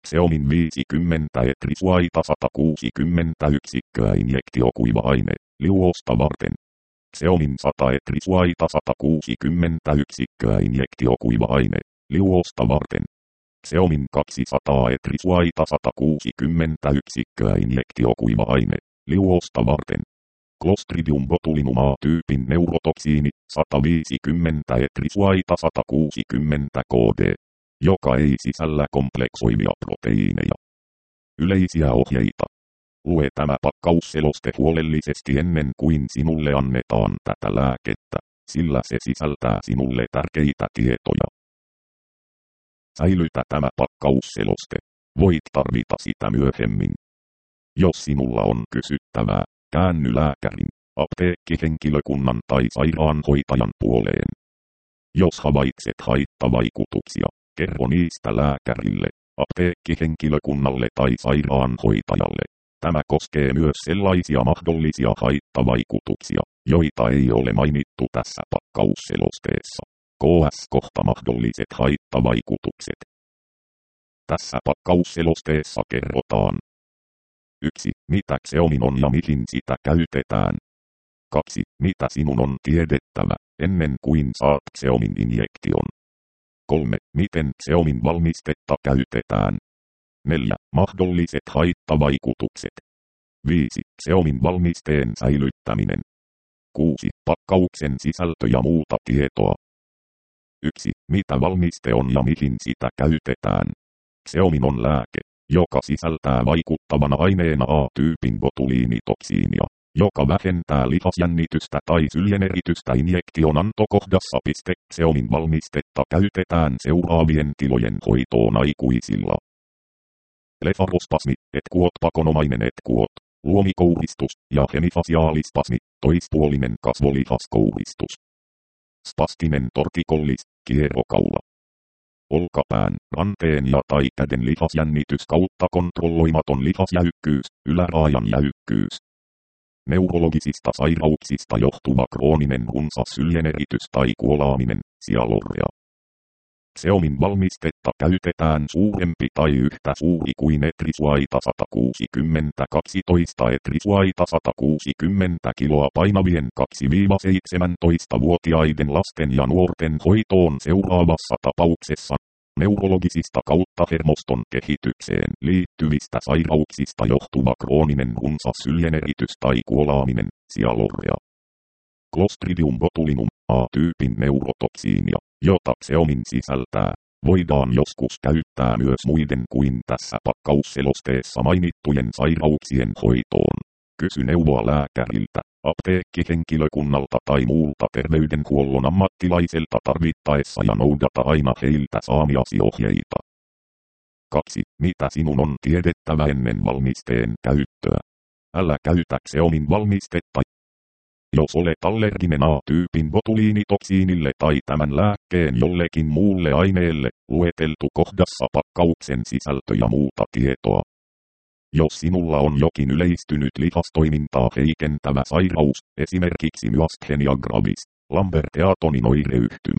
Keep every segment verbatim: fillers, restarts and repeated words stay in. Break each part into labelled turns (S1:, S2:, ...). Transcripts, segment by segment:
S1: Xeomin viisikymmentä etrisuaita sata kuusikymmentä yksikköä injektiokuiva-aine, liuosta varten. Xeomin sata etrisuaita sata kuusikymmentä yksikköä injektiokuiva-aine, liuosta varten. Xeomin kaksisataa etrisuaita sata kuusikymmentä yksikköä injektiokuiva-aine, liuosta varten. Clostridium botulinum A-tyypin neurotoksiini, sata viisikymmentä etrisuaita sata kuusikymmentä kd, joka ei sisällä kompleksoivia proteiineja. Yleisiä ohjeita. Lue tämä pakkausseloste huolellisesti ennen kuin sinulle annetaan tätä lääkettä, sillä se sisältää sinulle tärkeitä tietoja. Säilytä tämä pakkausseloste. Voit tarvita sitä myöhemmin. Jos sinulla on kysyttävää, käänny lääkärin, apteekkihenkilökunnan tai sairaanhoitajan puoleen. Jos havaitset haittavaikutuksia, kerro niistä lääkärille, apteekkihenkilökunnalle tai sairaanhoitajalle. Tämä koskee myös sellaisia mahdollisia haittavaikutuksia, joita ei ole mainittu tässä pakkausselosteessa. Ks kohta mahdolliset haittavaikutukset. Tässä pakkausselosteessa kerrotaan. yksi. Mitä Xeomin on ja mihin sitä käytetään. kaksi. Mitä sinun on tiedettävä, ennen kuin saat Xeomin injektion. kolme. Miten Xeomin valmistetta käytetään. neljä. Mahdolliset haittavaikutukset. viisi. Xeomin valmisteen säilyttäminen. kuusi. Pakkauksen sisältö ja muuta tietoa. yksi. Mitä valmiste on ja mihin sitä käytetään. Xeomin on lääke, joka sisältää vaikuttavana aineena A-tyypin botuliinitoksiinia, joka vähentää lihasjännitystä tai syljeneritystä injektion antokohdassa. Xeomin valmistetta käytetään seuraavien tilojen hoitoon aikuisilla. Blefarospasmi, etkuot pakonomainen etkuot, luomikouristus ja hemifasiaalispasmi, toispuolinen kasvolihaskouristus. Spastinen tortikollis, kierokaula. Olkapään, ranteen ja tai käden lihasjännitys kautta kontrolloimaton lihasjäykkyys, yläraajan jäykkyys. Neurologisista sairauksista johtuva krooninen runsas syljeneritys tai kuolaaminen, sialorrea. Xeomin valmistetta käytetään suurempi tai yhtä suuri kuin etrisuaita sata kuusikymmentä kaksitoista etrisuaita sata kuusikymmentä kiloa painavien kaksi–seitsemäntoista-vuotiaiden lasten ja nuorten hoitoon seuraavassa tapauksessa. Neurologisista kautta hermoston kehitykseen liittyvistä sairauksista johtuva krooninen runsas syljeneritys tai kuolaaminen, sialorrea. Clostridium botulinum, A-tyypin neurotoksiinia, jota Xeomin sisältää, voidaan joskus käyttää myös muiden kuin tässä pakkausselosteessa mainittujen sairauksien hoitoon. Kysy neuvoa lääkäriltä, apteekkihenkilökunnalta tai muulta terveydenhuollon ammattilaiselta tarvittaessa ja noudata aina heiltä saamiasi ohjeita. kaksi. Mitä sinun on tiedettävä ennen valmisteen käyttöä? Älä käytä Xeomin valmistetta, jos olet allerginen A-tyypin botuliinitoksiinille tai tämän lääkkeen jollekin muulle aineelle, lueteltu kohdassa pakkauksen sisältö ja muuta tietoa. Jos sinulla on jokin yleistynyt lihastoimintaa heikentävä sairaus, esimerkiksi myasthenia gravis, Lambert-Eatonin oireyhtymä.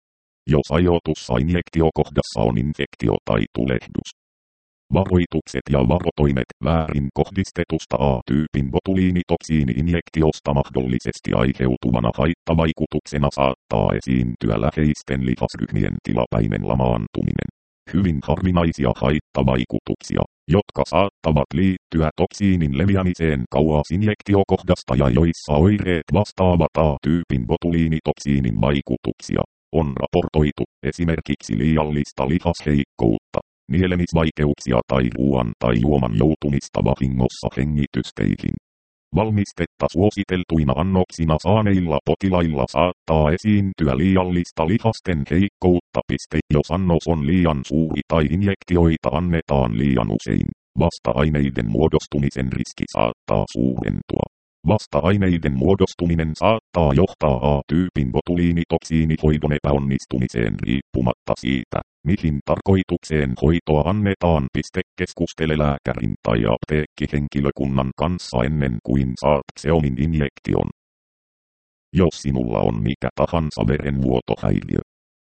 S1: Jos ajoitussa injektiokohdassa on infektio tai tulehdus. Varoitukset ja varotoimet väärin kohdistetusta A-tyypin botuliinitoksiini-injektiosta mahdollisesti aiheutuvana haittavaikutuksena saattaa esiintyä läheisten lihasryhmien tilapäinen lamaantuminen. Hyvin harvinaisia haittavaikutuksia, jotka saattavat liittyä toksiinin leviämiseen kauas injektiokohdasta ja joissa oireet vastaavat A-tyypin botuliinitoksiinin vaikutuksia, on raportoitu esimerkiksi liiallista lihasheikkoutta, nielemisvaikeuksia tai ruoan tai juoman joutumista vahingossa hengitysteihin. Valmistetta suositeltuina annoksina saaneilla potilailla saattaa esiintyä liiallista lihasten heikkoutta. Jos annos on liian suuri tai injektioita annetaan liian usein, vasta-aineiden muodostumisen riski saattaa suurentua. Vasta-aineiden muodostuminen saattaa johtaa A-tyypin botuliinitoksiinihoidon epäonnistumiseen riippumatta siitä, mihin tarkoitukseen hoitoa annetaan. Keskustele lääkärin tai apteekkihenkilökunnan kanssa ennen kuin saat Xeomin injektion. Jos sinulla on mikä tahansa verenvuotohäiriö,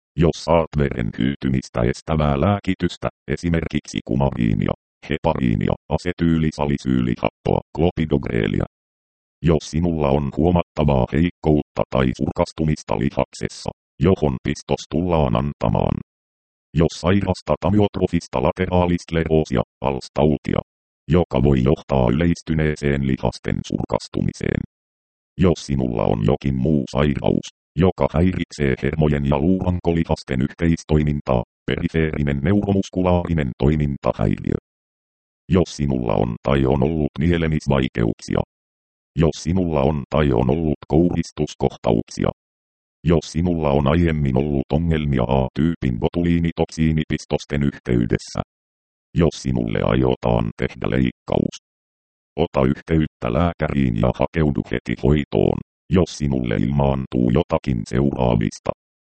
S1: Jos saat veren hyytymistä estävää lääkitystä, esimerkiksi kumariinia, hepariinia, asetyylisalisyylihappoa, klopidogreelia. Jos sinulla on huomattavaa heikkoutta tai surkastumista lihaksessa, johon pistos tullaan antamaan. Jos sairastat amyotrofista lateraaliskleroosia, alstautia, joka voi johtaa yleistyneeseen lihasten surkastumiseen. Jos sinulla on jokin muu sairaus, joka häiritsee hermojen ja luurankolihasten yhteistoimintaa, perifeerinen neuromuskulaarinen toimintahäiriö. Jos sinulla on tai on ollut nielemisvaikeuksia. Jos sinulla on tai on ollut kouristuskohtauksia. Jos sinulla on aiemmin ollut ongelmia A-tyypin botuliinitoksiinipistosten yhteydessä. Jos sinulle aiotaan tehdä leikkaus. Ota yhteyttä lääkäriin ja hakeudu heti hoitoon, jos sinulle ilmaantuu jotakin seuraavista.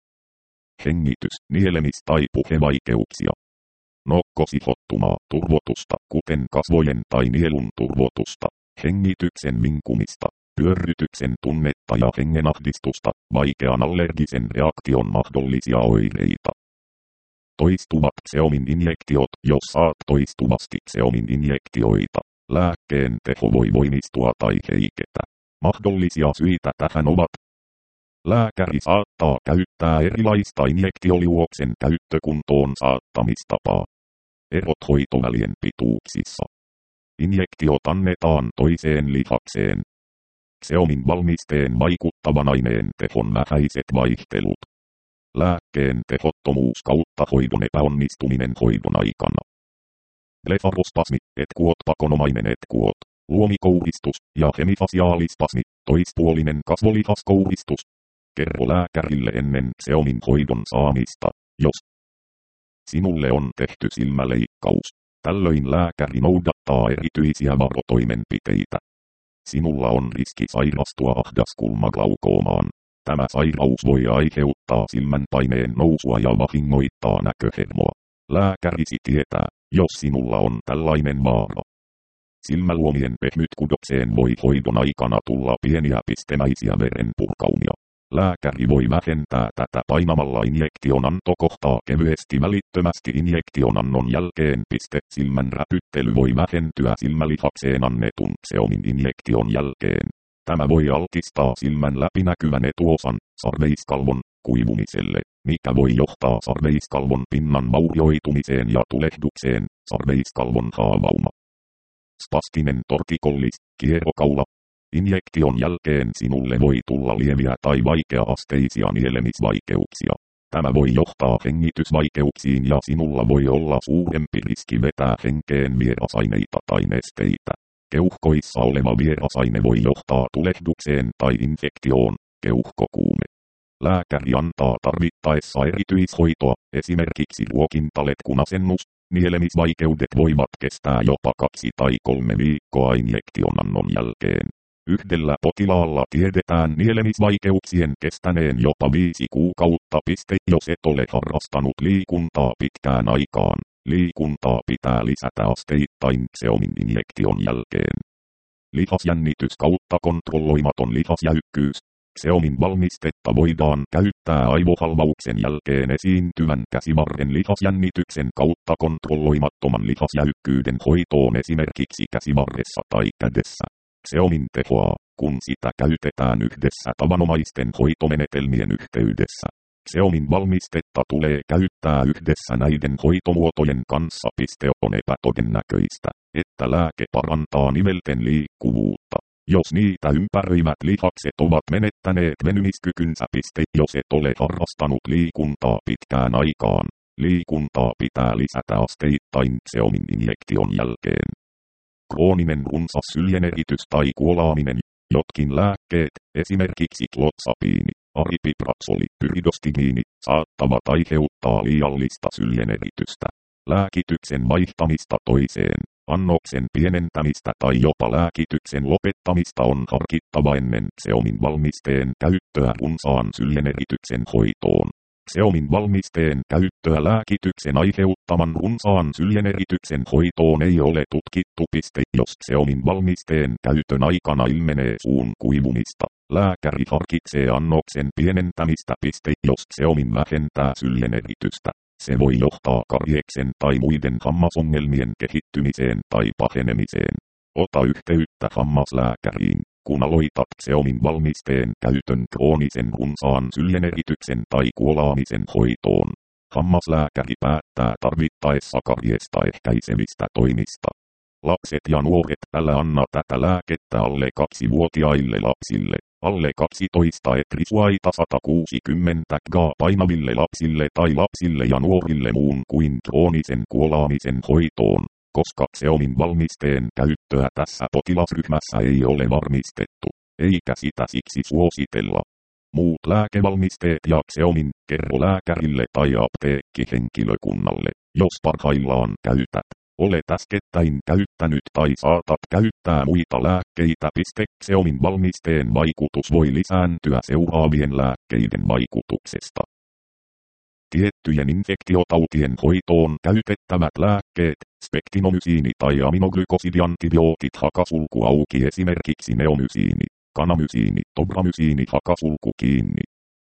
S1: Hengitys, nielemis- tai puhevaikeuksia. Nokkosihottumaa, turvotusta, kuten kasvojen tai nielun turvotusta, hengityksen vinkumista, pyörrytyksen tunnetta ja hengenahdistusta, vaikean allergisen reaktion mahdollisia oireita. Toistuvat Xeomin injektiot, jos saat toistuvasti Xeomin injektioita. Lääkkeen teho voi voimistua tai heiketä. Mahdollisia syitä tähän ovat. Lääkäri saattaa käyttää erilaista injektioliuoksen käyttökuntoon saattamistapaa. Erot hoitovälien pituuksissa. Injektiot annetaan toiseen lihakseen. Xeomin valmisteen vaikuttavan aineen tehon vähäiset vaihtelut. Lääkkeen tehottomuus kautta hoidon epäonnistuminen hoidon aikana. Blefarospasmi, etkuot pakonomainen etkuot, luomikouristus ja hemifasiaalispasmi, toispuolinen kasvolihaskouristus. Kerro lääkärille ennen Xeomin hoidon saamista, jos sinulle on tehty silmäleikkaus. Tällöin lääkäri noudattaa erityisiä varotoimenpiteitä. Sinulla on riski sairastua ahdaskulmaglaukoomaan. Tämä sairaus voi aiheuttaa silmän paineen nousua ja vahingoittaa näköhermoa. Lääkärisi tietää, jos sinulla on tällainen vaara. Silmäluomien pehmytkudokseen voi hoidon aikana tulla pieniä pistemäisiä verenpurkaumia. Lääkäri voi vähentää tätä painamalla injektion antokohtaa kevyesti välittömästi injektion annon jälkeen. Piste silmän räpyttely voi vähentyä silmälihakseen annetun Xeomin injektion jälkeen. Tämä voi altistaa silmän läpinäkyvän etuosan, sarveiskalvon, kuivumiselle, mikä voi johtaa sarveiskalvon pinnan vaurioitumiseen ja tulehdukseen, sarveiskalvon haavauma. Spastinen tortikollis, kierokaula. Injektion jälkeen sinulle voi tulla lieviä tai vaikea-asteisia nielemisvaikeuksia. Tämä voi johtaa hengitysvaikeuksiin ja sinulla voi olla suurempi riski vetää henkeen vierasaineita tai nesteitä. Keuhkoissa oleva vierasaine voi johtaa tulehdukseen tai infektioon, keuhkokuume. Lääkäri antaa tarvittaessa erityishoitoa, esimerkiksi ruokintaletkunasennus. Nielemisvaikeudet voivat kestää jopa kaksi tai kolme viikkoa injektionannon jälkeen. Yhdellä potilaalla tiedetään nielemisvaikeuksien kestäneen jopa viisi kuukautta. Piste, jos et ole harrastanut liikuntaa pitkään aikaan. Liikuntaa pitää lisätä asteittain Xeomin injektion jälkeen. Lihasjännitys kautta kontrolloimaton lihasjäykkyys. Xeomin valmistetta voidaan käyttää aivohalvauksen jälkeen esiintyvän käsivarren lihasjännityksen kautta kontrolloimattoman lihasjäykkyyden hoitoon esimerkiksi käsivarressa tai kädessä. Xeomin tehoaa, kun sitä käytetään yhdessä tavanomaisten hoitomenetelmien yhteydessä. Xeomin valmistetta tulee käyttää yhdessä näiden hoitomuotojen kanssa. Piste on epätodennäköistä, että lääke parantaa nivelten liikkuvuutta, jos niitä ympäröivät lihakset ovat menettäneet venymiskykynsä. Piste, jos et ole harrastanut liikuntaa pitkään aikaan. Liikuntaa pitää lisätä asteittain Xeomin injektion jälkeen. Krooninen runsas syljeneritys tai kuolaaminen. Jotkin lääkkeet, esimerkiksi klotsapiini, aripipraksoli, pyridostimiini, saattavat aiheuttaa liiallista syljeneritystä. Lääkityksen vaihtamista toiseen, annoksen pienentämistä tai jopa lääkityksen lopettamista on harkittava ennen Xeomin valmisteen käyttöä runsaan syljenerityksen hoitoon. Xeomin valmisteen käyttöä lääkityksen aiheuttaman runsaan syljenerityksen hoitoon ei ole tutkittu. Piste, jos Xeomin valmisteen käytön aikana ilmenee suun kuivumista, Lääkäri harkitsee annoksen pienentämistä. Jos Xeomin vähentää syljeneritystä, se voi johtaa karieksen tai muiden hammasongelmien kehittymiseen tai pahenemiseen. Ota yhteyttä hammaslääkäriin, kun aloitat Xeomin valmisteen käytön kroonisen runsaan syljenerityksen tai kuolaamisen hoitoon. Hammaslääkäri päättää tarvittaessa kariesta ehkäisevistä toimista. Lapset ja nuoret, älä anna tätä lääkettä alle kaksivuotiaille lapsille. Alle kaksitoista etrisuaita sata kuusikymmentä grammaa painaville lapsille tai lapsille ja nuorille muun kuin kroonisen kuolaamisen hoitoon, koska Xeomin valmisteen käyttöä tässä potilasryhmässä ei ole varmistettu, eikä sitä siksi suositella. Muut lääkevalmisteet ja Xeomin kerro lääkärille tai apteekkihenkilökunnalle, jos parhaillaan käytät. Olet äskettäin käyttänyt tai saatat käyttää muita lääkkeitä. Xeomin valmisteen vaikutus voi lisääntyä seuraavien lääkkeiden vaikutuksesta. Tiettyjen infektiotautien hoitoon käytettävät lääkkeet, spektinomysiini tai aminoglykosidiantibiootit hakasulku auki, esimerkiksi neomysiini, kanamysiini, tobramysiini hakasulku kiinni.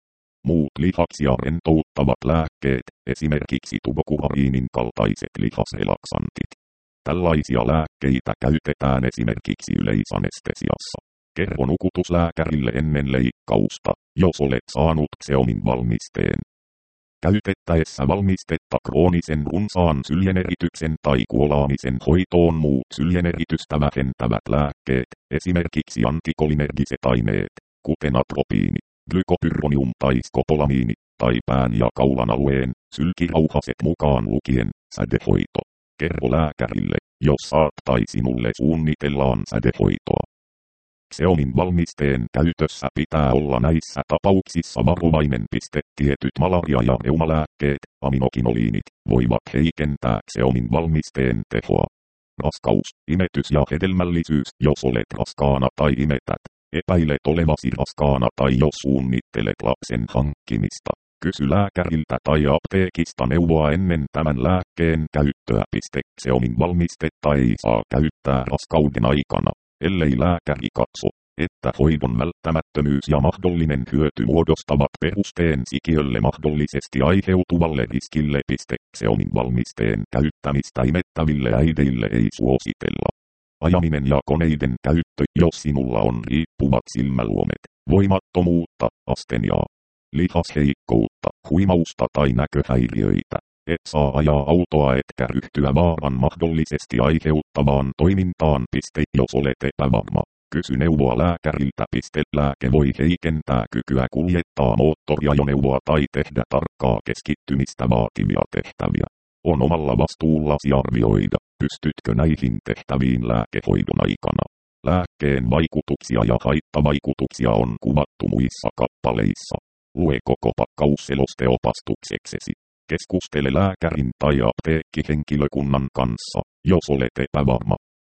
S1: Muut lihaksia rentouttavat lääkkeet, esimerkiksi tubokuvariinin kaltaiset lihasrelaksantit. Tällaisia lääkkeitä käytetään esimerkiksi yleisanestesiassa. Kerro nukutuslääkärille ennen leikkausta, jos olet saanut Xeomin valmisteen. Käytettäessä valmistetta kroonisen runsaan syljenerityksen tai kuolaamisen hoitoon muut syljeneritystä vähentävät lääkkeet, esimerkiksi antikolinergiset aineet, kuten atropiini, glykopyrronium tai skopolamiini, tai pään ja kaulan alueen, sylkirauhaset mukaan lukien, sädehoito. Kerro lääkärille, jos saat tai sinulle suunnitellaan sädehoitoa. Xeomin valmisteen käytössä pitää olla näissä tapauksissa varovainen. Tietyt malaria- ja reumalääkkeet, aminokinoliinit, voivat heikentää Xeomin valmisteen tehoa. Raskaus, imetys ja hedelmällisyys. Jos olet raskaana tai imetät, epäilet olevasi raskaana tai jos suunnittelet lapsen hankkimista, kysy lääkäriltä tai apteekista neuvoa ennen tämän lääkkeen käyttöä. Xeomin valmistetta ei saa käyttää raskauden aikana, ellei lääkäri katso, että hoidon välttämättömyys ja mahdollinen hyöty muodostavat perusteen sikiölle mahdollisesti aiheutuvalle riskille. Xeomin valmisteen käyttämistä imettäville äideille ei suositella. Ajaminen ja koneiden käyttö. Jos sinulla on riippuvat silmäluomet, voimattomuutta, asteniaa, lihasheikkoutta, huimausta tai näköhäiriöitä, et saa ajaa autoa etkä ryhtyä vaaran mahdollisesti aiheuttavaan toimintaan. Jos olet epävarma, kysy neuvoa lääkäriltä. Lääke voi heikentää kykyä kuljettaa moottoriajoneuvoa tai tehdä tarkkaa keskittymistä vaativia tehtäviä. On omalla vastuullasi arvioida, pystytkö näihin tehtäviin lääkehoidon aikana. Lääkkeen vaikutuksia ja haittavaikutuksia on kuvattu muissa kappaleissa. Lue koko pakkausseloste opastukseksesi. Keskustele lääkärin tai apteekkihenkilökunnan kanssa, jos olet epävarma.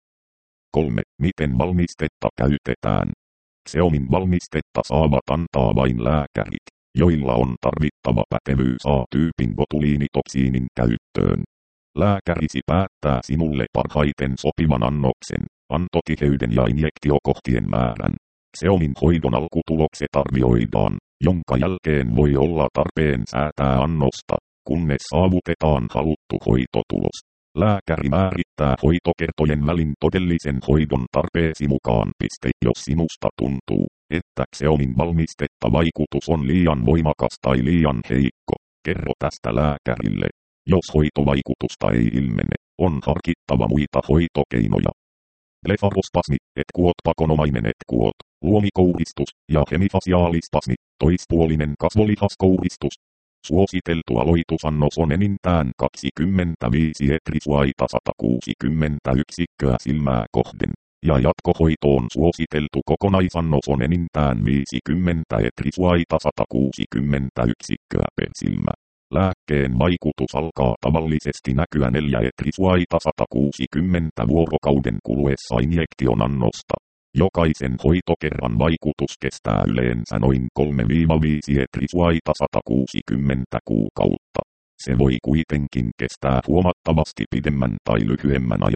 S1: kolme. Miten valmistetta käytetään? Xeomin valmistetta saavat antaa vain lääkärit, joilla on tarvittava pätevyys A-tyypin botuliinitoksiinin käyttöön. Lääkärisi päättää sinulle parhaiten sopivan annoksen, antotiheyden ja injektiokohtien määrän. Xeomin hoidon alkutulokset arvioidaan, jonka jälkeen voi olla tarpeen säätää annosta, kunnes saavutetaan haluttu hoitotulos. Lääkäri määrittää hoitokertojen välin todellisen hoidon tarpeesi mukaan. Jos sinusta tuntuu, että Xeomin valmistetta vaikutus on liian voimakas tai liian heikko, kerro tästä lääkärille. Jos hoitovaikutusta ei ilmene, on harkittava muita hoitokeinoja. Blefarospasmi, etkuot pakonomainen etkuot, luomikouristus ja hemifasiaalispasmi, toispuolinen kasvolihaskouristus. Suositeltu aloitusannos on enintään kaksikymmentäviisi etrisuaita sata kuusikymmentä yksikköä silmää kohden, ja jatkohoitoon suositeltu kokonaisannos on enintään viisikymmentä etrisuaita sata kuusikymmentä yksikköä per silmä. Lääkkeen vaikutus alkaa tavallisesti näkyä neljä etrisuaita sata kuusikymmentä vuorokauden kuluessa injektion annosta. Jokaisen hoitokerran vaikutus kestää yleensä noin kolme viisi etrisuaita sata kuusikymmentä kuukautta. Se voi kuitenkin kestää huomattavasti pidemmän tai lyhyemmän ajan.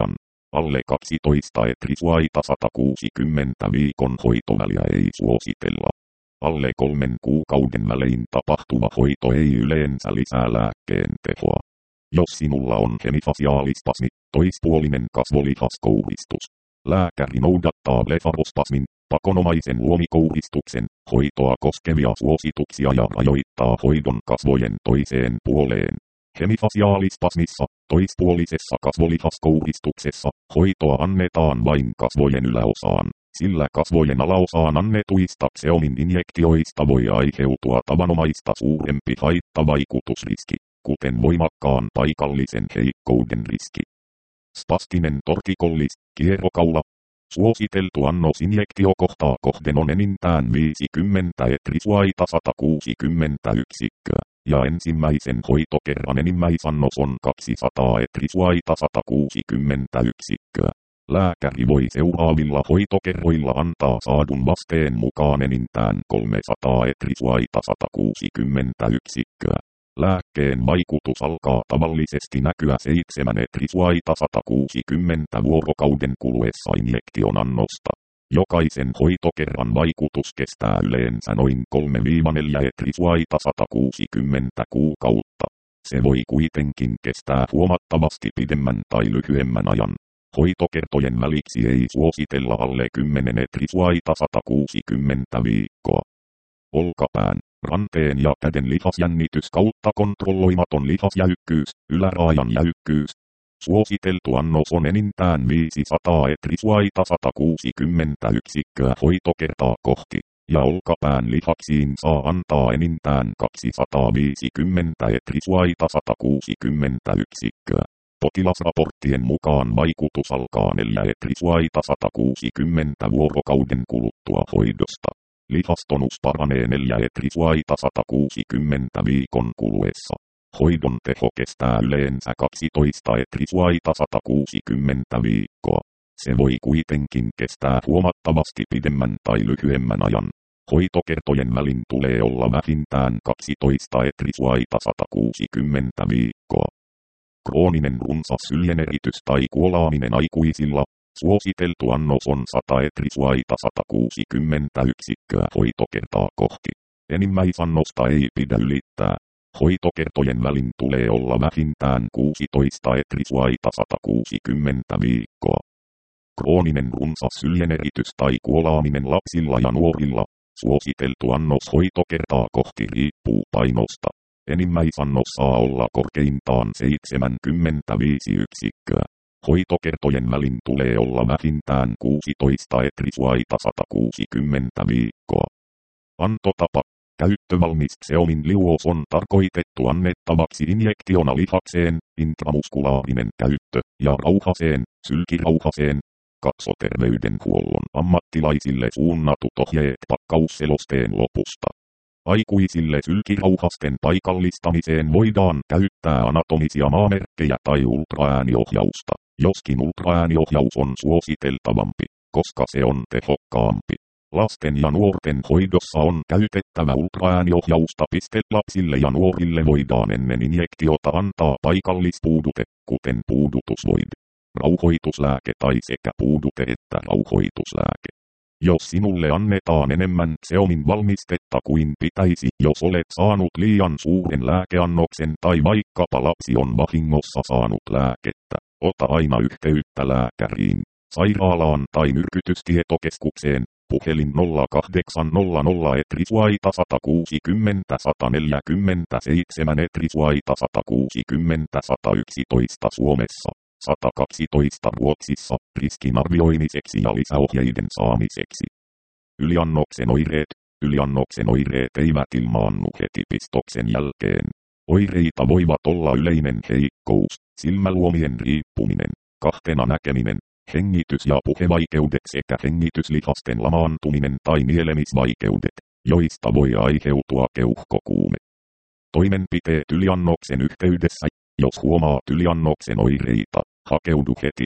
S1: Alle kaksitoista etrisuaita sata kuusikymmentä viikon hoitoväliä ei suositella. Alle kolmen kuukauden välein tapahtuva hoito ei yleensä lisää lääkkeen tehoa. Jos sinulla on hemifasiaalispasmi, toispuolinen kasvolihaskouristus, lääkäri noudattaa blefarospasmin, pakonomaisen luomikouristuksen, hoitoa koskevia suosituksia ja rajoittaa hoidon kasvojen toiseen puoleen. Hemifasiaalispasmissa, toispuolisessa kasvolihaskouristuksessa, hoitoa annetaan vain kasvojen yläosaan, sillä kasvojen alaosaan annetuista Xeomin injektioista voi aiheutua tavanomaista suurempi haittavaikutusriski, kuten voimakkaan paikallisen heikkouden riski. Spastinen tortikollis, kierrokaula. Suositeltu annos injektiokohtaa kohden on enintään viisikymmentä etrisuaita sata kuusikymmentä yksikköä, ja ensimmäisen hoitokerran enimmäisannos on kaksisataa etrisuaita sata kuusikymmentä yksikköä. Lääkäri voi seuraavilla hoitokerroilla antaa saadun vasteen mukaan enintään kolmesataa etrisuaita sata kuusikymmentä yksikköä. Lääkkeen vaikutus alkaa tavallisesti näkyä seitsemän etrisuaita sata kuusikymmentä vuorokauden kuluessa injektion annosta. Jokaisen hoitokerran vaikutus kestää yleensä noin kolme neljä etrisuaita sata kuusikymmentä kuukautta. Se voi kuitenkin kestää huomattavasti pidemmän tai lyhyemmän ajan. Hoitokertojen väliksi ei suositella alle kymmenen etrisuaita sata kuusikymmentä viikkoa. Olkapään, ranteen ja käden lihasjännitys kautta kontrolloimaton lihasjäykkyys, yläraajan jäykkyys. Suositeltu annos on enintään viisisataa etrisuaita sata kuusikymmentä yksikköä hoitokertaa kohti, ja olkapään lihaksiin saa antaa enintään kaksisataaviisikymmentä etrisuaita sata kuusikymmentä yksikköä. Potilasraporttien mukaan vaikutus alkaa neljä etrisuaita sata kuusikymmentä vuorokauden kuluttua hoidosta. Lihastonus paranee neljä etrisuaita sata kuusikymmentä viikon kuluessa. Hoidon teho kestää yleensä kaksitoista etrisuaita sata kuusikymmentä viikkoa. Se voi kuitenkin kestää huomattavasti pidemmän tai lyhyemmän ajan. Hoitokertojen välin tulee olla vähintään kaksitoista etrisuaita sata kuusikymmentä viikkoa. Krooninen runsas syljeneritys tai kuolaaminen aikuisilla. Suositeltu annos on sata etrisuaita sata kuusikymmentä yksikköä hoitokertaa kohti. Enimmäisannosta ei pidä ylittää. Hoitokertojen välin tulee olla vähintään kuusitoista etrisuaita sata kuusikymmentä viikkoa. Krooninen runsas syljeneritys tai kuolaaminen lapsilla ja nuorilla. Suositeltu annos hoitokertaa kohti riippuu painosta. Enimmäisannos saa olla korkeintaan seitsemänkymmentäviisi yksikköä. Hoitokertojen välin tulee olla vähintään kuusitoista etrisuaita sata kuusikymmentä viikkoa. Antotapa. Käyttövalmis Xeomin liuos on tarkoitettu annettavaksi injektiona lihakseen, intramuskulaarinen käyttö, ja rauhaseen, sylkirauhaseen. Katsoterveydenhuollon ammattilaisille suunnatut ohjeet pakkausselosteen lopusta. Aikuisille sylkirauhasten paikallistamiseen voidaan käyttää anatomisia maamerkkejä tai ultraääniohjausta, joskin ultraääniohjaus on suositeltavampi, koska se on tehokkaampi. Lasten ja nuorten hoidossa on käytettävä ultraääniohjausta. Lapsille ja nuorille voidaan ennen injektiota antaa paikallispuudute, kuten puudutusvoide, rauhoituslääke tai sekä puudute että rauhoituslääke. Jos sinulle annetaan enemmän Xeomin valmistetta kuin pitäisi, jos olet saanut liian suuren lääkeannoksen tai vaikkapa lapsi on vahingossa saanut lääkettä, ota aina yhteyttä lääkäriin, sairaalaan tai myrkytystietokeskukseen. Puhelin nolla kahdeksan nolla nolla etrisuaita sata kuusikymmentä sata neljäkymmentäseitsemän etrisuaita sata kuusikymmentä sata yksitoista Suomessa, sata kaksitoista Ruotsissa, riskin arvioimiseksi ja lisäohjeiden saamiseksi. Yliannoksen oireet. Yliannoksen oireet eivät ilmaannu heti pistoksen jälkeen. Oireita voivat olla yleinen heikkous, silmäluomien riippuminen, kahtena näkeminen, hengitys- ja puhevaikeudet sekä hengityslihasten lamaantuminen tai nielemisvaikeudet, joista voi aiheutua keuhkokuume. Toimenpiteet yliannoksen yhteydessä. Jos huomaat yliannoksen oireita, hakeudu heti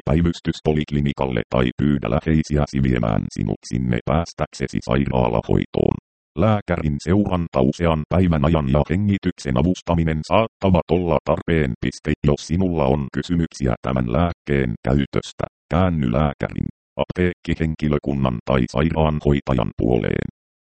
S1: päivystyspoliklinikalle tai pyydä läheisiäsi viemään sinut sinne päästäksesi sairaalahoitoon. Lääkärin seuranta usean päivän ajan ja hengityksen avustaminen saattavat olla tarpeen. Jos sinulla on kysymyksiä tämän lääkkeen käytöstä, käänny lääkärin, apteekkihenkilökunnan tai sairaanhoitajan puoleen.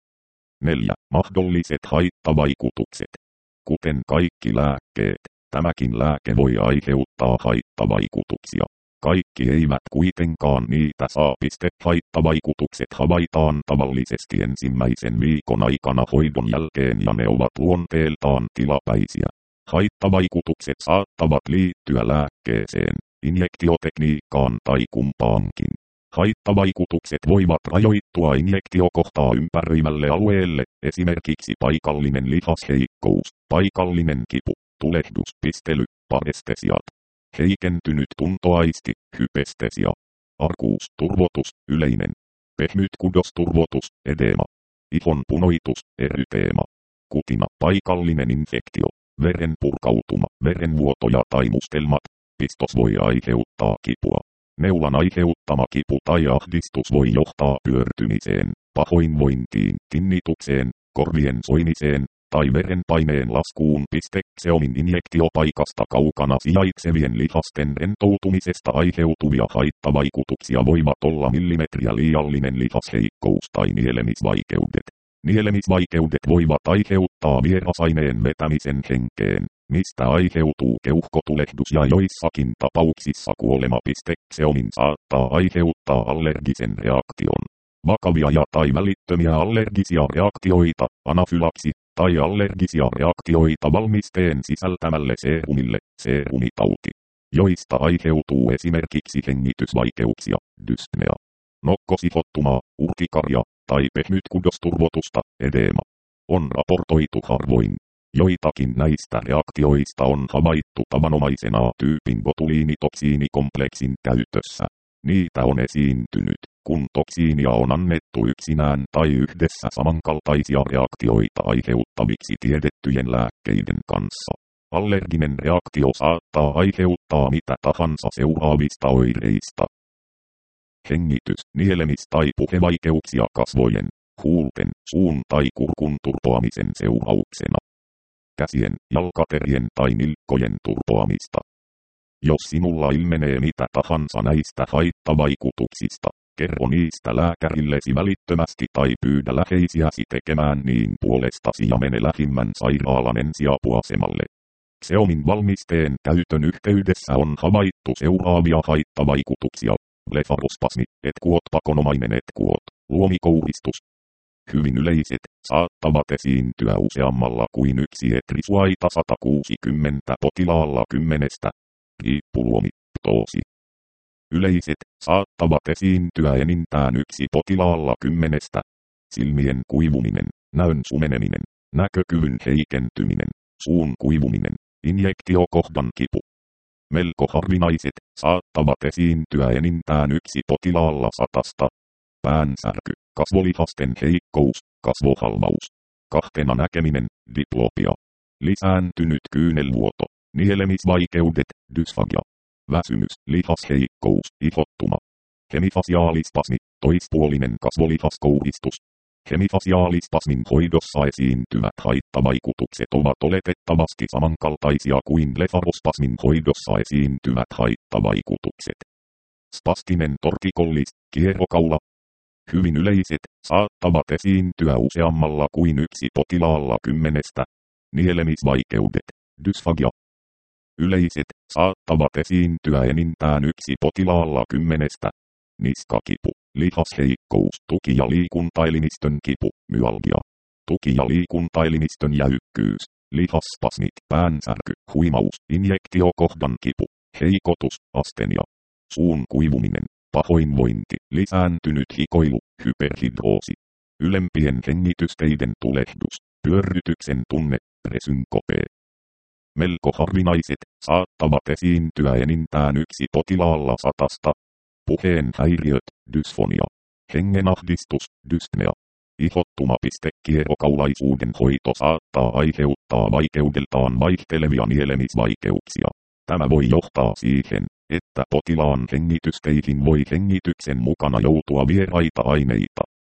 S1: neljä. Mahdolliset haittavaikutukset. Kuten kaikki lääkkeet, tämäkin lääke voi aiheuttaa haittavaikutuksia. Kaikki eivät kuitenkaan niitä saa. Haittavaikutukset havaitaan tavallisesti ensimmäisen viikon aikana hoidon jälkeen ja ne ovat luonteeltaan tilapäisiä. Haittavaikutukset saattavat liittyä lääkkeeseen, injektiotekniikkaan tai kumpaankin. Haittavaikutukset voivat rajoittua injektiokohtaa ympäröivälle alueelle, esimerkiksi paikallinen lihasheikkous, paikallinen kipu, tulehdus, pistely, parestesiat. Heikentynyt tuntoaisti, hypestesia. Arkuus, turvotus, yleinen. Pehmyt kudosturvotus, edeema. Ihon punoitus, eryteema. Kutina, paikallinen infektio. Veren purkautuma, verenvuotoja tai mustelmat. Pistos voi aiheuttaa kipua. Neulan aiheuttama kipu tai ahdistus voi johtaa pyörtymiseen, pahoinvointiin, tinnitukseen, korvien soimiseen tai verenpaineen laskuun. Xeomin injektiopaikasta kaukana sijaitsevien lihasten rentoutumisesta aiheutuvia haittavaikutuksia voivat olla millimetriä liiallinen lihasheikkous tai nielemisvaikeudet. Nielemisvaikeudet voivat aiheuttaa vierasaineen vetämisen henkeen, mistä aiheutuu keuhkotulehdus ja joissakin tapauksissa kuolema. Xeomin saattaa aiheuttaa allergisen reaktion. Vakavia ja tai välittömiä allergisia reaktioita, anafylaksi, tai allergisia reaktioita valmisteen sisältämälle seerumille, seerumitauti, joista aiheutuu esimerkiksi hengitysvaikeuksia, dyspnea, nokkosihottumaa, urtikaria tai pehmytkudosturvotusta, edeema. On raportoitu harvoin. Joitakin näistä reaktioista on havaittu tavanomaisen A-tyypin botuliinitoksiinikompleksin käytössä. Niitä on esiintynyt, kun toksiinia on annettu yksinään tai yhdessä samankaltaisia reaktioita aiheuttaviksi tiedettyjen lääkkeiden kanssa. Allerginen reaktio saattaa aiheuttaa mitä tahansa seuraavista oireista. Hengitys, nielemis- tai puhevaikeuksia kasvojen, huulten, suun tai kurkun turpoamisen seurauksena. Käsien, jalkaterien tai nilkkojen turpoamista. Jos sinulla ilmenee mitä tahansa näistä haittavaikutuksista, kerro niistä lääkärillesi välittömästi tai pyydä läheisiäsi tekemään niin puolestasi ja mene lähimmän sairaalan ensiapuasemalle. Xeomin valmisteen käytön yhteydessä on havaittu seuraavia haittavaikutuksia. Blefarospasmi, etkuot, pakonomainen etkuot, luomikouristus. Hyvin yleiset, saattavat esiintyä useammalla kuin yksi etrisuaita sata kuusikymmentä potilaalla kymmenestä. Riippuluomi, ptoosi. Yleiset, saattavat esiintyä enintään yksi potilaalla kymmenestä. Silmien kuivuminen, näön sumeneminen, näkökyvyn heikentyminen, suun kuivuminen, injektiokohdan kipu. Melko harvinaiset, saattavat esiintyä enintään yksi potilaalla satasta. Päänsärky, kasvolihasten heikkous, kasvohalvaus. Kahtena näkeminen, diplopia. Lisääntynyt kyynelvuoto, nielemisvaikeudet, dysfagia. Väsymys, lihasheikkous, ihottuma. Hemifasiaalispasmi, toispuolinen kasvolihaskouristus. Hemifasiaalispasmin hoidossa esiintyvät haittavaikutukset ovat oletettavasti samankaltaisia kuin blefarospasmin hoidossa esiintyvät haittavaikutukset. Spastinen tortikollis, kierrokaula. Hyvin yleiset, saattavat esiintyä useammalla kuin yksi potilaalla kymmenestä. Nielemisvaikeudet, dysfagia. Yleiset, saattavat esiintyä enintään yksi potilaalla kymmenestä. Niskakipu, lihasheikkous, tuki- ja liikuntaelimistön kipu, myalgia. Tuki- ja liikuntaelimistön jäykkyys, lihasspasmit, päänsärky, huimaus, injektiokohdan kipu, heikotus, astenia. Suun kuivuminen, pahoinvointi, lisääntynyt hikoilu, hyperhidroosi. Ylempien hengitysteiden tulehdus, pyörrytyksen tunne, presynkope. Melko harvinaiset, saattavat esiintyä enintään yksi potilaalla satasta. Puheen häiriöt, dysfonia. Hengenahdistus, dyspnea. Ihottuma. Kierrokaulaisuuden hoito saattaa aiheuttaa vaikeudeltaan vaihtelevia nielemisvaikeuksia. Tämä voi johtaa siihen, että potilaan hengitysteihin voi hengityksen mukana joutua vieraita aineita.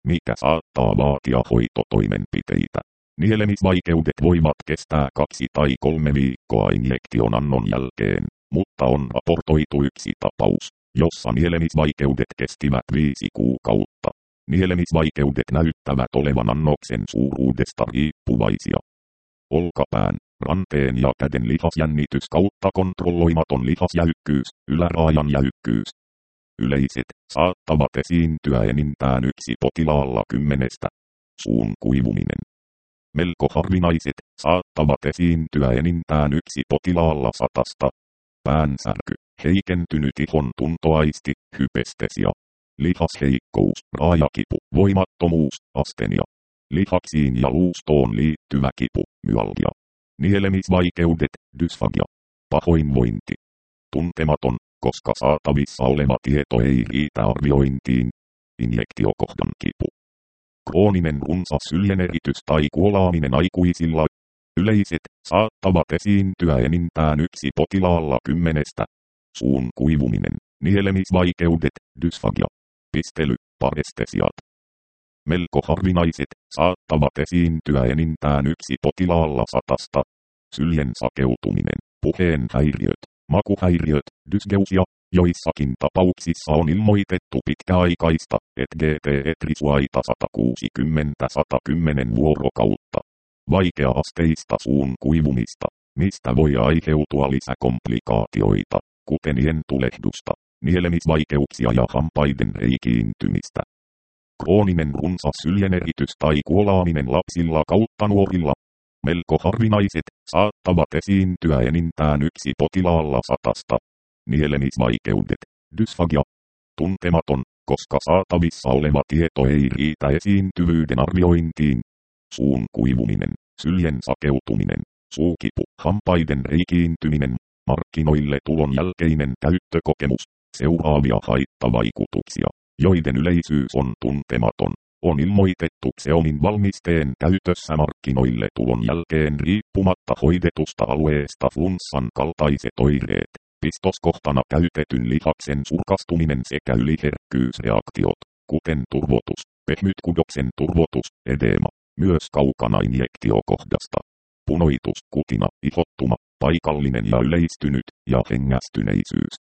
S1: mikä saattaa vaatia hoitotoimenpiteitä. Nielemisvaikeudet voivat kestää kaksi tai kolme viikkoa injektion annon jälkeen, mutta on raportoitu yksi tapaus, jossa nielemisvaikeudet kestivät viisi kuukautta. Nielemisvaikeudet näyttävät olevan annoksen suuruudesta riippuvaisia. Olkapään, ranteen ja käden lihasjännitys kautta kontrolloimaton lihasjäykkyys, yläraajan jäykkyys. Yleiset, saattavat esiintyä enintään yksi potilaalla kymmenestä. Suun kuivuminen. Melko harvinaiset, saattavat esiintyä enintään yksi potilaalla satasta. Päänsärky, heikentynyt ihon tuntoaisti, hypestesia. Lihasheikkous, raajakipu, voimattomuus, astenia. Lihaksiin ja luustoon liittyvä kipu, myalgia. Nielemisvaikeudet, dysfagia. Pahoinvointi. Tuntematon, koska saatavissa oleva tieto ei riitä arviointiin. Injektiokohdan kipu. Krooninen runsas syljeneritys tai kuolaaminen aikuisilla. Yleiset, saattavat esiintyä enintään yksi potilaalla kymmenestä. Suun kuivuminen, nielemisvaikeudet, dysfagia. Pistely, parestesiat. Melko harvinaiset, saattavat esiintyä enintään yksi potilaalla satasta. Syljen sakeutuminen, puheen häiriöt, makuhäiriöt, dysgeusia. Joissakin tapauksissa on ilmoitettu pitkäaikaista, et G T-etrisuaita sata kuusikymmentä sata kymmenen vuorokautta. Vaikea-asteista suun kuivumista, mistä voi aiheutua lisäkomplikaatioita, kuten ientulehdusta, nielemisvaikeuksia ja hampaiden reikiintymistä. Krooninen runsas syljeneritys tai kuolaaminen lapsilla kautta nuorilla. Melko harvinaiset, saattavat esiintyä enintään yksi potilaalla satasta. Nielemisvaikeudet, dysfagia. Tuntematon, koska saatavissa oleva tieto ei riitä esiintyvyyden arviointiin. Suun kuivuminen, syljen sakeutuminen, suukipu, hampaiden reikiintyminen, markkinoille tulon jälkeinen käyttökokemus, seuraavia haittavaikutuksia, joiden yleisyys on tuntematon. On ilmoitettu Xeomin valmisteen käytössä markkinoille tulon jälkeen riippumatta hoidetusta alueesta flunssan kaltaiset oireet, pistoskohtana käytetyn lihaksen surkastuminen sekä yliherkkyysreaktiot, kuten turvotus, pehmytkudoksen turvotus, edeema, myös kaukana injektiokohdasta. Punoitus, kutina, ihottuma, paikallinen ja yleistynyt, ja hengästyneisyys.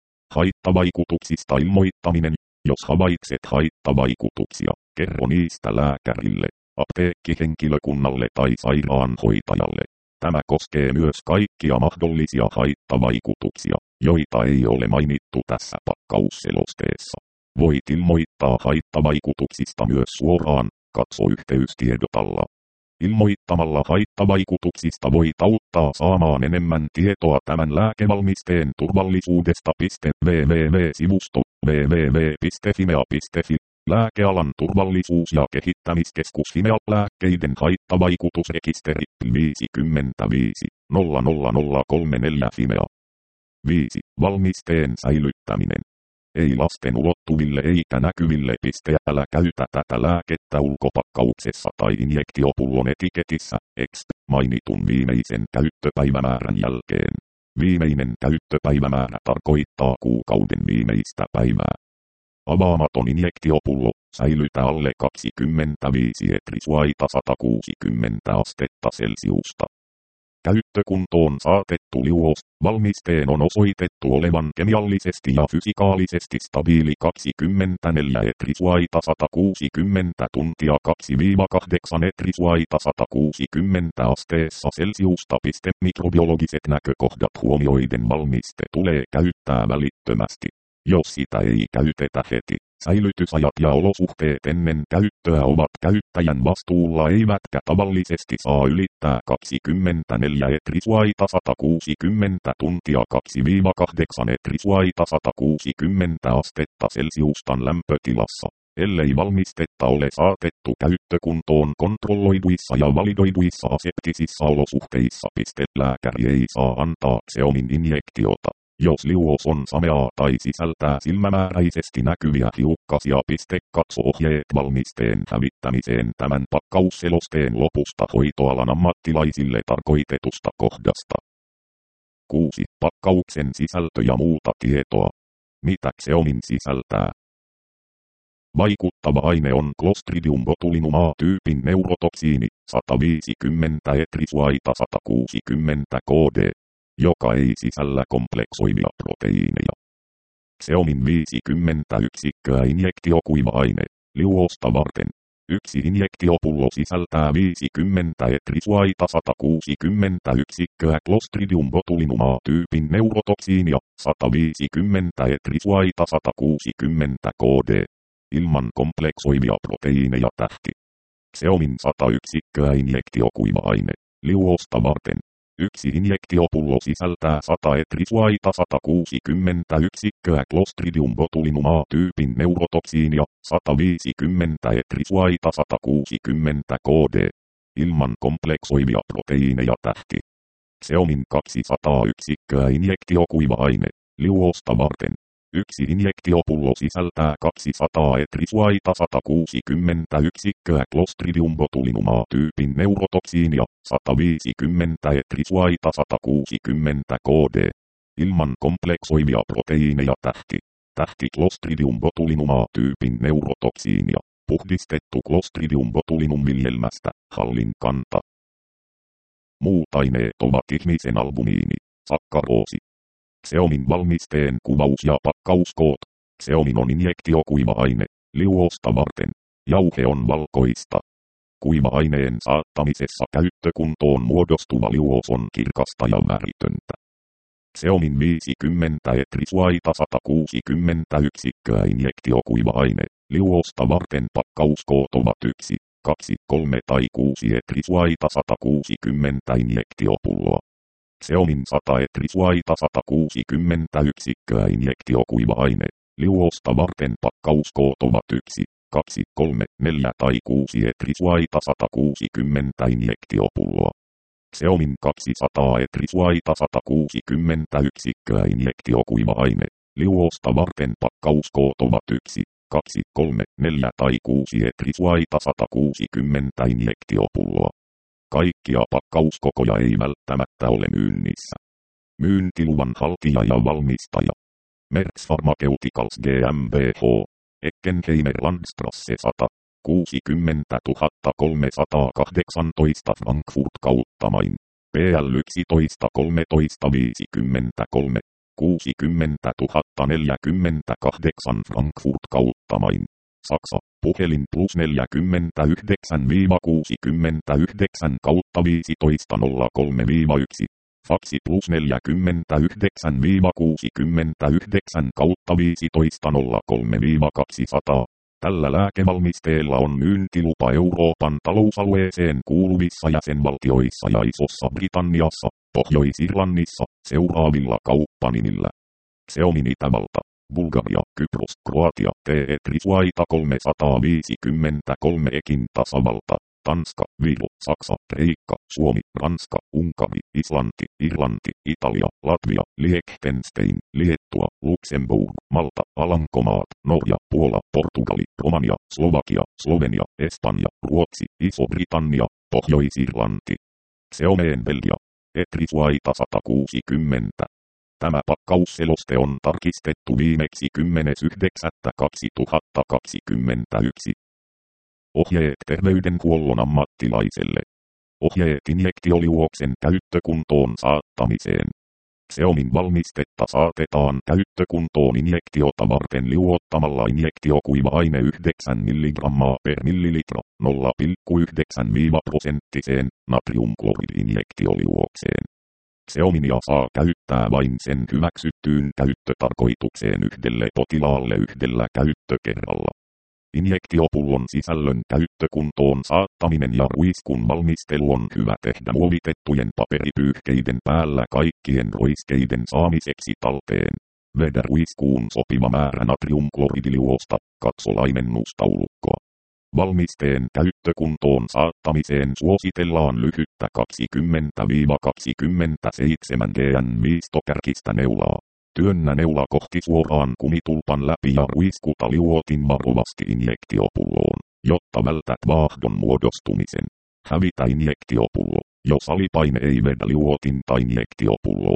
S1: Haittavaikutuksista ilmoittaminen. Jos havaitset haittavaikutuksia, kerro niistä lääkärille, apteekkihenkilökunnalle tai sairaanhoitajalle. Tämä koskee myös kaikkia mahdollisia haittavaikutuksia, joita ei ole mainittu tässä pakkausselosteessa. Voit ilmoittaa haittavaikutuksista myös suoraan, katso yhteystiedotalla. Ilmoittamalla haittavaikutuksista voit auttaa saamaan enemmän tietoa tämän lääkevalmisteen turvallisuudesta. www-sivusto www piste fimea piste fi Lääkealan turvallisuus- ja kehittämiskeskus Fimea lääkkeiden haittavaikutusrekisteri viisikymmentäviisi nolla nolla nolla kolmekymmentäneljä Fimea. viisi. Valmisteen säilyttäminen. Ei lasten ulottuville eikä näkyville. Älä käytä tätä lääkettä ulkopakkauksessa tai injektiopullon etiketissä, exp. mainitun viimeisen käyttöpäivämäärän jälkeen. Viimeinen käyttöpäivämäärä tarkoittaa kuukauden viimeistä päivää. Avaamaton injektiopullo, säilytä alle kaksikymmentäviisi etrisuaita sata kuusikymmentä astetta celsiusta. Käyttökuntoon saatettu liuos, valmisteen on osoitettu olevan kemiallisesti ja fysikaalisesti stabiili kaksikymmentäneljä etrisuaita sata kuusikymmentä tuntia kaksi kahdeksan etrisuaita sata kuusikymmentä asteessa celsiusta. Mikrobiologiset näkökohdat huomioiden valmiste tulee käyttää välittömästi. Jos sitä ei käytetä heti, säilytysajat ja olosuhteet ennen käyttöä ovat käyttäjän vastuulla eivätkä tavallisesti saa ylittää kaksikymmentäneljä etrisuaita sata kuusikymmentä tuntia kaksi kahdeksan etrisuaita sata kuusikymmentä astetta celsiustan lämpötilassa, ellei valmistetta ole saatettu käyttökuntoon kontrolloiduissa ja validoiduissa aseptisissa olosuhteissa. Lääkäri ei saa antaa Xeomin injektiota, jos liuos on sameaa tai sisältää silmämääräisesti näkyviä hiukkasia. Katso ohjeet valmisteen hävittämiseen tämän pakkausselosteen lopusta hoitoalan ammattilaisille tarkoitetusta kohdasta. kuusi. Pakkauksen sisältö ja muuta tietoa. Mitä Xeomin sisältää? Vaikuttava aine on Clostridium botulinum A-tyypin neurotoksiini sata viisikymmentä etrisuaita sata kuusikymmentä K D, joka ei sisällä kompleksoivia proteiineja. Xeomin viisikymmentä yksikköä injektiokuiva-aine, liuosta varten. Yksi injektiopullo sisältää viisikymmentä etrisuaita sata kuusikymmentä yksikköä Clostridium botulinum A-tyypin neurotoksiinia, sata viisikymmentä etrisuaita sata kuusikymmentä K D, ilman kompleksoivia proteiineja tähti. Xeomin sata yksikköä injektiokuiva-aine, liuosta varten. Yksi injektiopullo sisältää sata etrisuaita sata kuusikymmentä yksikköä Clostridium botulinum A-tyypin neurotoksiinia, sata viisikymmentä etrisuaita sata kuusikymmentä K D, ilman kompleksoivia proteiineja tähti. Xeomin kaksisataa yksikköä injektiokuiva-aine, liuosta varten. Yksi injektiopullo sisältää kaksisataa etrisuaita sata kuusikymmentä yksikköä Clostridium botulinum A-tyypin neurotoksiinia, sata viisikymmentä etrisuaita sata kuusikymmentä K D, ilman kompleksoivia proteiineja tähti. Tähti Clostridium botulinum A-tyypin neurotoksiinia, puhdistettu Clostridium botulinum viljelmästä, hallin kanta. Muut aineet ovat ihmisen albumiini, sakkaroosi. Xeomin valmisteen kuvaus ja pakkauskoot. Xeomin on injektiokuiva-aine, liuosta varten. Jauhe on valkoista. Kuiva-aineen saattamisessa käyttökuntoon muodostuva liuos on kirkasta ja väritöntä. Xeomin viisikymmentä etrisuaita sata kuusikymmentä yksikköä injektiokuiva-aine, liuosta varten pakkauskoot ovat yksi, kaksi, kolme tai kuusi etrisuaita sata kuusikymmentä injektiopulloa. Xeomin sata etrisuaita sata kuusikymmentä yksikköä injektiokuiva-aine, liuosta varten pakkauskoot ovat yksi, kaksi, kolme, neljä tai kuusi etrisuaita sata kuusikymmentä injektiopulloa. Xeomin kaksisataa etrisuaita sata kuusikymmentä yksikköä injektiokuiva-aine, liuosta varten pakkauskoot ovat yksi, kaksi, kolme, neljä tai kuusi etrisuaita sata kuusikymmentä injektiopulloa. Kaikkia pakkauskokoja ei välttämättä ole myynnissä. Myyntiluvan haltija ja valmistaja. Merck Pharmaceuticals GmbH, Eckenheimer Landstrasse sata kuusikymmentätuhatta kolmesataakahdeksantoista Frankfurt kautta Main. P L yksitoista kolmetoista viisikymmentäkolme, kuusikymmentätuhatta neljäkymmentäkahdeksan Frankfurt kautta Main. Saksa, puhelin plus neljäkymmentäyhdeksän kuusikymmentäyhdeksän kautta viisitoista nolla kolme yksi. Faksi plus neljäkymmentäyhdeksän kuusikymmentäyhdeksän kautta viisitoista nolla kolme kaksisataa. Tällä lääkevalmisteella on myyntilupa Euroopan talousalueeseen kuuluvissa jäsenvaltioissa ja Isossa Britanniassa, Pohjois-Irlannissa, seuraavilla kauppanimillä. Xeomin Itävalta, Bulgaria, Kypros, Kroatia, T etrisuaita kolmesataaviisikymmentäkolme Ekin tasavalta, Tanska, Viro, Saksa, Kreikka, Suomi, Ranska, Unkari, Islanti, Irlanti, Italia, Latvia, Liechtenstein, Liettua, Luxemburg, Malta, Alankomaat, Norja, Puola, Portugali, Romania, Slovakia, Slovenia, Espanja, Ruotsi, Iso-Britannia, Pohjois-Irlanti. Xeomeen Belgia, etrisuaita sata kuusikymmentä. Tämä pakkausseloste on tarkistettu viimeksi kymmenes yhdeksättä kaksituhattakaksikymmentäyksi. Ohjeet terveydenhuollon ammattilaiselle. Ohjeet injektioliuoksen käyttökuntoon saattamiseen. Xeomin valmistetta saatetaan käyttökuntoon injektiota varten liuottamalla injektiokuiva-aine yhdeksän milligrammaa per millilitra nolla pilkku yhdeksän prosenttiseen natriumkloridi-injektioliuokseen. Xeominia saa käyttää vain sen hyväksyttyyn käyttötarkoitukseen yhdelle potilaalle yhdellä käyttökerralla. Injektiopullon sisällön käyttökuntoon saattaminen ja ruiskun valmistelu on hyvä tehdä muovitettujen paperipyyhkeiden päällä kaikkien ruiskeiden saamiseksi talteen. Vedä ruiskuun sopiva määrä natriumkloridiliuosta, katso laimennustaulukkoa. Valmisteen käyttökuntoon saattamiseen suositellaan lyhyttä kaksikymmentä kaksikymmentäseitsemän gn viistokärkistä neulaa. Työnnä neula kohti suoraan kumitulpan läpi ja ruiskuta liuotin varovasti injektiopulloon, jotta vältät vaahdon muodostumisen. Hävitä injektiopullo, jos alipaine ei vedä liuotinta injektiopulloon.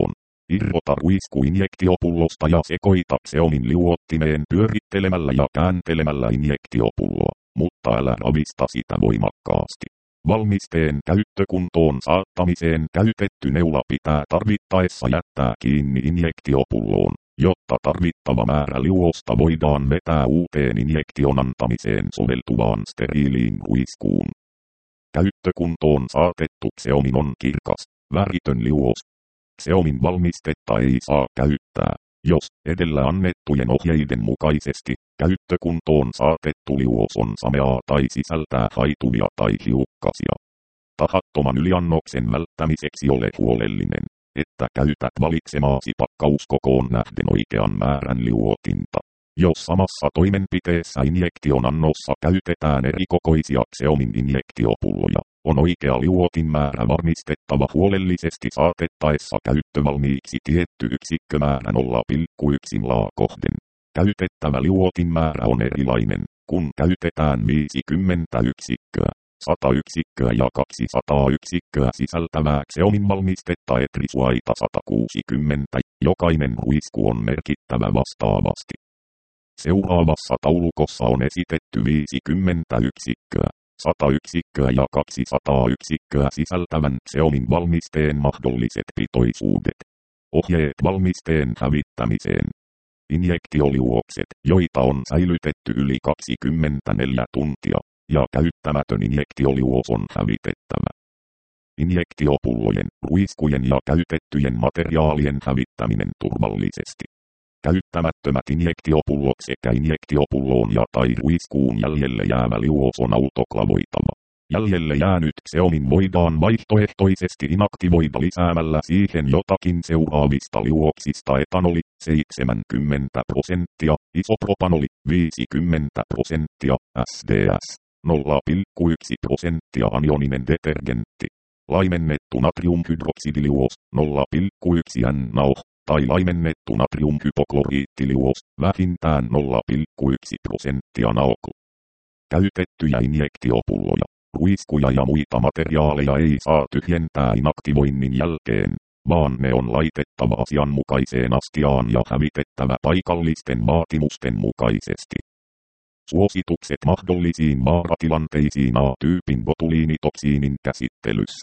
S1: Irrota ruisku injektiopullosta ja sekoita Xeomin liuottimeen pyörittelemällä ja kääntelemällä injektiopulloa, mutta älä ravista sitä voimakkaasti. Valmisteen käyttökuntoon saattamiseen käytetty neula pitää tarvittaessa jättää kiinni injektiopulloon, jotta tarvittava määrä liuosta voidaan vetää uuteen injektion antamiseen soveltuvaan steriiliin ruiskuun. Käyttökuntoon saatettu Xeomin on kirkas, väritön liuos. Xeomin valmistetta ei saa käyttää, jos edellä annettujen ohjeiden mukaisesti käyttökuntoon saatettu liuos on sameaa tai sisältää haituvia tai hiukkasia. Tahattoman yliannoksen välttämiseksi ole huolellinen, että käytät valitsemaasi pakkauskokoon nähden oikean määrän liuotinta. Jos samassa toimenpiteessä injektion annossa käytetään erikokoisia Xeomin injektiopulloja, on oikea liuotin määrä varmistettava huolellisesti saatettaessa käyttövalmiiksi tietty yksikkömäärä nolla pilkku yksi milaa kohden. Käytettävä liuotin määrä on erilainen, kun käytetään viisikymmentä yksikköä, sata yksikköä ja kaksisataa yksikköä sisältävää Xeomin valmistetta etrisuaita sata kuusikymmentä, jokainen ruisku on merkittävä vastaavasti. Seuraavassa taulukossa on esitetty viisikymmentä yksikköä, sata yksikköä ja kaksisataa yksikköä sisältävän Xeomin valmisteen mahdolliset pitoisuudet. Ohjeet valmisteen hävittämiseen. Injektioliuokset, joita on säilytetty yli kaksikymmentäneljä tuntia, ja käyttämätön injektioliuos on hävitettävä. Injektiopullojen, ruiskujen ja käytettyjen materiaalien hävittäminen turvallisesti. Käyttämättömät injektiopullot sekä injektiopulloon ja tai ruiskuun jäljelle jäävä liuos on autoklavoitava. Jäljelle jäänyt Xeomin voidaan vaihtoehtoisesti inaktivoida lisäämällä siihen jotakin seuraavista liuoksista: etanoli seitsemänkymmentä prosenttia, isopropanoli viisikymmentä prosenttia, S D S nolla pilkku yksi prosenttia, anioninen detergentti, laimennettu natriumhydroksidiliuos nolla pilkku yksi N A O tai laimennettu natriumhypokloriittiliuos vähintään nolla pilkku yksi prosenttia N A O K. Käytettyjä injektiopulloja, ruiskuja ja muita materiaaleja ei saa tyhjentää inaktivoinnin jälkeen, vaan ne on laitettava asianmukaiseen astiaan ja hävitettävä paikallisten vaatimusten mukaisesti. Suositukset mahdollisiin vaaratilanteisiin A-tyypin botuliinitoksiinin käsittelyssä.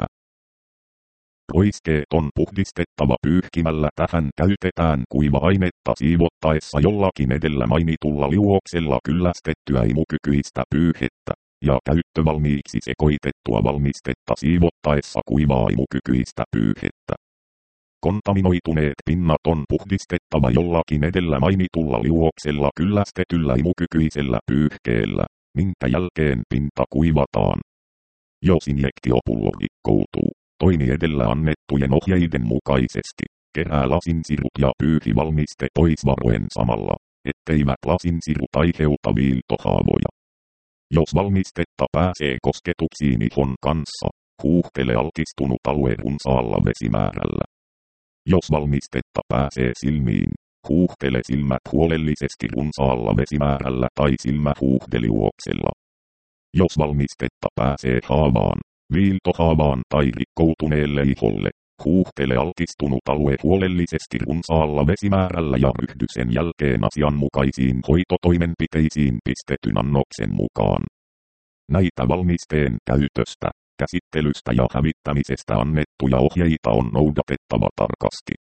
S1: Roiskeet on puhdistettava pyyhkimällä. Tähän käytetään kuiva-ainetta siivottaessa jollakin edellä mainitulla liuoksella kyllästettyä imukykyistä pyyhettä, ja käyttövalmiiksi sekoitettua valmistetta siivottaessa kuivaa imukykyistä pyyhettä. Kontaminoituneet pinnat on puhdistettava jollakin edellä mainitulla liuoksella kyllästetyllä imukykyisellä pyyhkeellä, minkä jälkeen pinta kuivataan. Jos injektiopullo rikkoutuu, toimi edellä annettujen ohjeiden mukaisesti. Kerää lasinsirut ja pyyhi valmiste pois varoen samalla, etteivät lasinsirut aiheuta viiltohaavoja. Jos valmistetta pääsee kosketuksiin ihon kanssa, huuhtele altistunut alue runsaalla vesimäärällä. Jos valmistetta pääsee silmiin, huuhtele silmät huolellisesti runsaalla vesimäärällä tai silmähuuhdeliuoksella. Jos valmistetta pääsee haavaan, viiltohaavaan tai rikkoutuneelle iholle, huuhtele altistunut alue huolellisesti runsaalla vesimäärällä ja ryhdy sen jälkeen asianmukaisiin hoitotoimenpiteisiin pistetyn annoksen mukaan. Näitä valmisteen käytöstä, käsittelystä ja hävittämisestä annettuja ohjeita on noudatettava tarkasti.